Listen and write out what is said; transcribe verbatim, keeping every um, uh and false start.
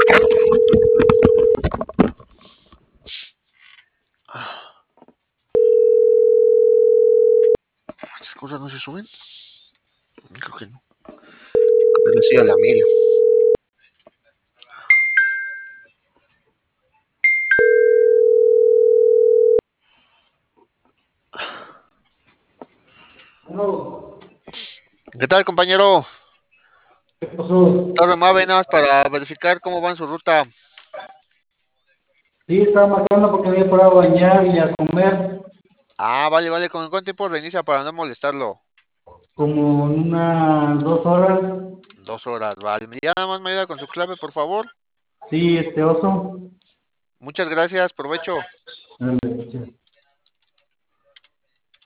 ¿Estas cosas no se suben? Creo que no. Creo que sí a la mil. No, ¿Qué tal, compañero? ¿qué pasó? Torre Mave, nada más para verificar cómo va en su ruta. Sí, estaba marcando porque me había parado a bañar y a comer Ah, vale, vale. ¿Con cuánto tiempo reinicia para no molestarlo? como en unas dos horas. Dos horas, vale. Ya nada más me ayuda con su clave, por favor. Sí, este oso. Muchas gracias, provecho. Ándale,